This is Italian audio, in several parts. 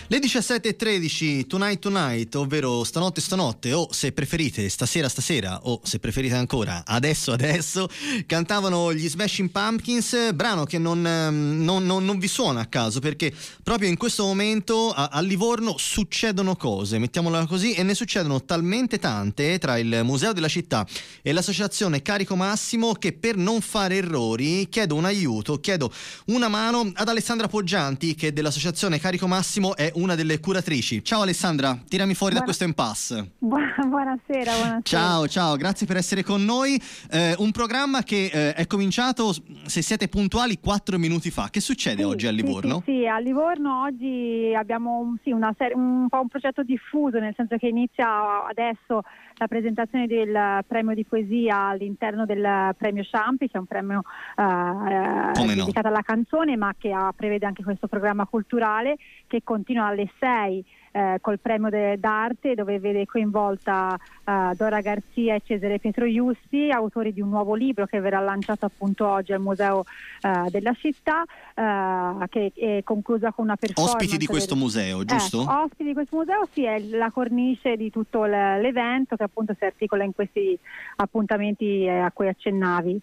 Le 17:13, Tonight, ovvero stanotte, o se preferite stasera, o se preferite ancora adesso, cantavano gli Smashing Pumpkins, brano che non vi suona a caso, perché proprio in questo momento a Livorno succedono cose, mettiamola così, e ne succedono talmente tante tra il Museo della Città e l'associazione Carico Massimo che per non fare errori chiedo un aiuto, chiedo una mano ad Alessandra Poggianti, che dell'associazione Carico Massimo è una delle curatrici. Ciao Alessandra, tirami fuori da questo impasse. Buonasera. Ciao, grazie per essere con noi. Un programma che è cominciato, se siete puntuali, 4 minuti fa. Che succede oggi a Livorno? Sì, a Livorno oggi abbiamo un po' un progetto diffuso, nel senso che inizia adesso la presentazione del premio di poesia all'interno del premio Ciampi, che è un premio dedicato alla canzone, ma che prevede anche questo programma culturale che continua alle 6 col premio d'arte, dove vede coinvolta Dora Garzia e Cesare Pietro Iusti, autori di un nuovo libro che verrà lanciato appunto oggi al Museo della Città, che è conclusa con una performance. Ospiti di questo museo, giusto? Ospiti di questo museo, sì, è la cornice di tutto l'evento, che appunto si articola in questi appuntamenti a cui accennavi.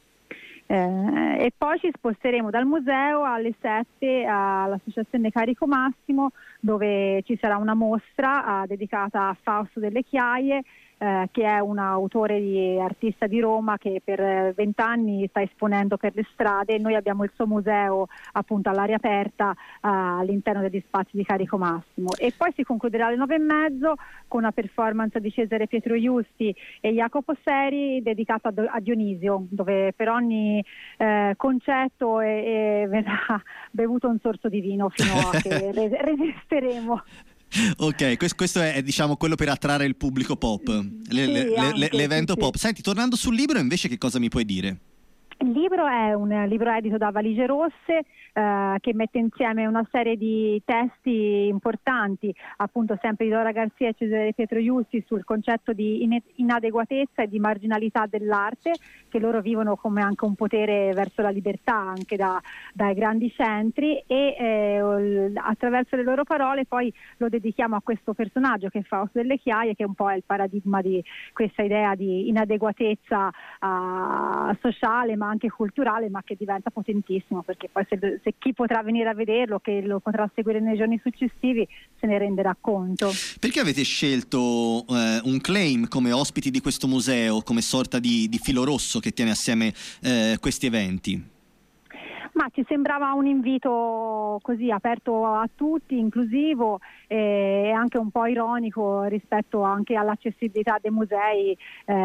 E poi ci sposteremo dal museo alle 7 all'associazione Carico Massimo, dove ci sarà una mostra dedicata a Fausto Delle Chiaie, che è un autore artista di Roma che per 20 anni sta esponendo per le strade. Noi abbiamo il suo museo appunto all'aria aperta all'interno degli spazi di Carico Massimo, e poi si concluderà alle 9:30 con una performance di Cesare Pietro Iusti e Jacopo Seri dedicata a Dionisio, dove per ogni concetto verrà bevuto un sorso di vino fino a che resisteremo. Ok, questo è diciamo quello per attrarre il pubblico pop, l'evento pop. Senti, tornando sul libro invece, che cosa mi puoi dire? Il libro è un libro edito da Valigie Rosse, che mette insieme una serie di testi importanti, appunto sempre di Dora Garzia e Cesare Pietro Iusti, sul concetto di inadeguatezza e di marginalità dell'arte, che loro vivono come anche un potere verso la libertà anche dai grandi centri, e attraverso le loro parole poi lo dedichiamo a questo personaggio che è Fausto Delle Chiaie, che un po' è il paradigma di questa idea di inadeguatezza sociale ma anche culturale, ma che diventa potentissimo, perché poi se chi potrà venire a vederlo, che lo potrà seguire nei giorni successivi, se ne renderà conto. Perché avete scelto un claim come ospiti di questo museo, come sorta di filo rosso che tiene assieme questi eventi? Ma ci sembrava un invito così aperto a tutti, inclusivo e anche un po' ironico rispetto anche all'accessibilità dei musei,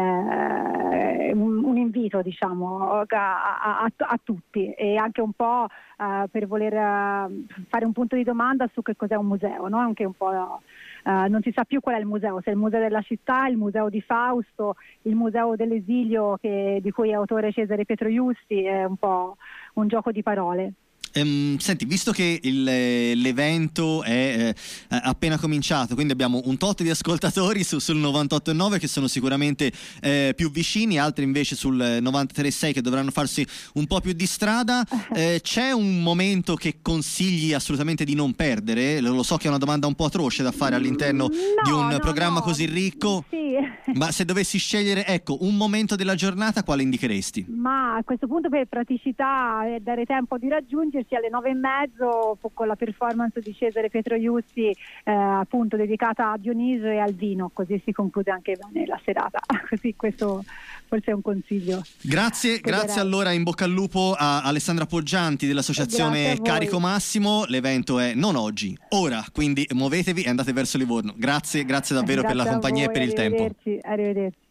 un invito diciamo a tutti, e anche un po' per voler fare un punto di domanda su che cos'è un museo, no? Anche un po' non si sa più qual è il museo, se è il museo della città, il museo di Fausto, il museo dell'esilio di cui è autore Cesare Pietro Iusti, è un po' un gioco di parole. Senti, visto che l'evento è appena cominciato, quindi abbiamo un tot di ascoltatori sul 98.9 che sono sicuramente più vicini, altri invece sul 93.6 che dovranno farsi un po' più di strada, c'è un momento che consigli assolutamente di non perdere? Lo so che è una domanda un po' atroce da fare all'interno di un programma così ricco, sì. Ma se dovessi scegliere, ecco, un momento della giornata, quale indicheresti? Ma a questo punto, per praticità e dare tempo di raggiungersi, alle 9:30 con la performance di Cesare Pietro Iusti, appunto dedicata a Dionisio e al vino, così si conclude anche bene la serata. Così questo forse è un consiglio. Grazie allora, in bocca al lupo a Alessandra Poggianti dell'associazione Carico Massimo. L'evento è non oggi, ora, quindi muovetevi e andate verso Livorno. Grazie davvero per la compagnia e per il tempo. Arrivederci.